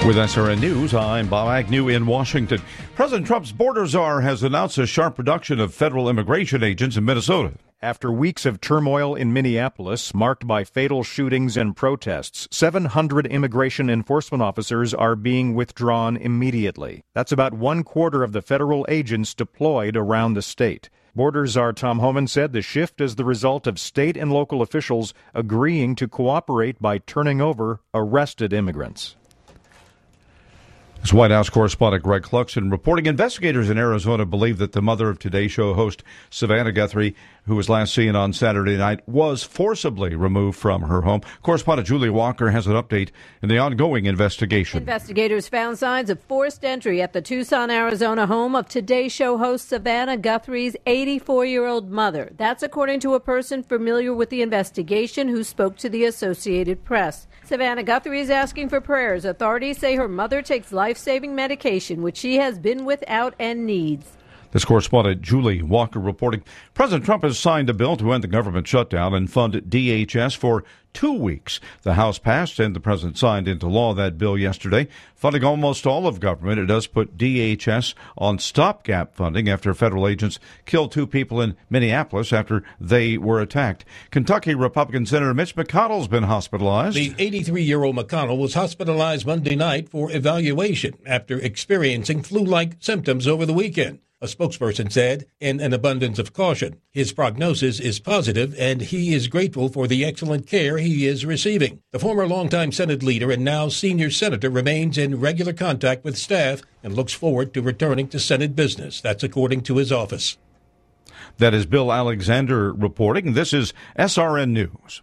With SRN News, I'm Bob Agnew in Washington. President Trump's border czar has announced a sharp reduction of federal immigration agents in Minnesota. After weeks of turmoil in Minneapolis, marked by fatal shootings and protests, 700 immigration enforcement officers are being withdrawn immediately. That's about 1/4 of the federal agents deployed around the state. Border czar Tom Homan said the shift is the result of state and local officials agreeing to cooperate by turning over arrested immigrants. As White House correspondent Greg Cluxton reporting, investigators in Arizona believe that the mother of Today Show host Savannah Guthrie, who was last seen on Saturday night, was forcibly removed from her home. Correspondent Julie Walker has an update in the ongoing investigation. Investigators found signs of forced entry at the Tucson, Arizona home of Today Show host Savannah Guthrie's 84-year-old mother. That's according to a person familiar with the investigation who spoke to the Associated Press. Savannah Guthrie is asking for prayers. Authorities say her mother takes life-saving medication, which she has been without and needs. This correspondent Julie Walker reporting, President Trump has signed a bill to end the government shutdown and fund DHS for 2 weeks. The House passed and the president signed into law that bill yesterday, funding almost all of government. It does put DHS on stopgap funding after federal agents killed 2 people in Minneapolis after they were attacked. Kentucky Republican Senator Mitch McConnell's been hospitalized. The 83-year-old McConnell was hospitalized Monday night for evaluation after experiencing flu-like symptoms over the weekend. A spokesperson said, in an abundance of caution, his prognosis is positive and he is grateful for the excellent care he is receiving. The former longtime Senate leader and now senior senator remains in regular contact with staff and looks forward to returning to Senate business. That's according to his office. That is Bill Alexander reporting. This is SRN News.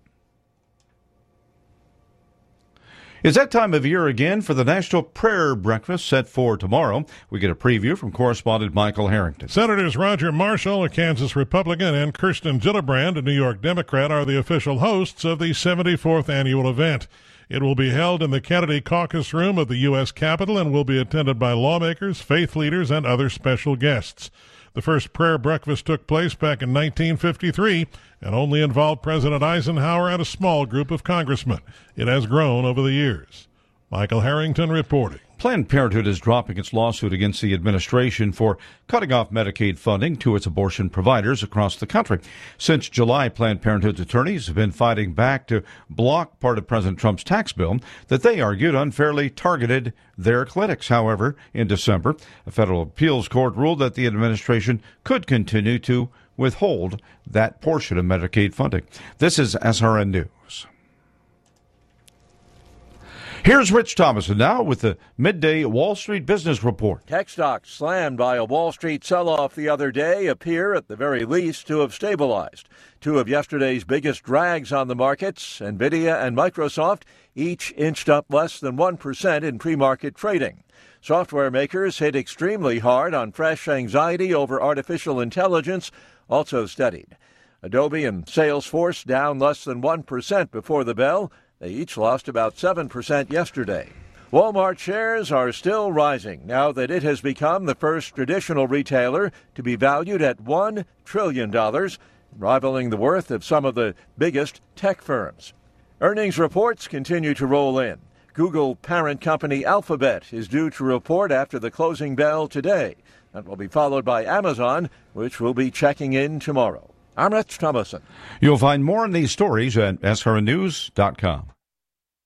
It's that time of year again for the National Prayer Breakfast set for tomorrow. We get a preview from correspondent Michael Harrington. Senators Roger Marshall, a Kansas Republican, and Kirsten Gillibrand, a New York Democrat, are the official hosts of the 74th annual event. It will be held in the Kennedy Caucus Room of the U.S. Capitol and will be attended by lawmakers, faith leaders, and other special guests. The first prayer breakfast took place back in 1953 and only involved President Eisenhower and a small group of congressmen. It has grown over the years. Michael Harrington reporting. Planned Parenthood is dropping its lawsuit against the administration for cutting off Medicaid funding to its abortion providers across the country. Since July, Planned Parenthood's attorneys have been fighting back to block part of President Trump's tax bill that they argued unfairly targeted their clinics. However, in December, a federal appeals court ruled that the administration could continue to withhold that portion of Medicaid funding. This is SRN News. Here's Rich Thomason now with the midday Wall Street Business Report. Tech stocks slammed by a Wall Street sell-off the other day appear, at the very least, to have stabilized. 2 of yesterday's biggest drags on the markets, Nvidia and Microsoft, each inched up less than 1% in pre-market trading. Software makers hit extremely hard on fresh anxiety over artificial intelligence, also steadied. Adobe and Salesforce down less than 1% before the bell. They each lost about 7% yesterday. Walmart shares are still rising now that it has become the first traditional retailer to be valued at $1 trillion, rivaling the worth of some of the biggest tech firms. Earnings reports continue to roll in. Google parent company Alphabet is due to report after the closing bell today. That will be followed by Amazon, which will be checking in tomorrow. I'm Rich Thomason. You'll find more on these stories at srnnews.com.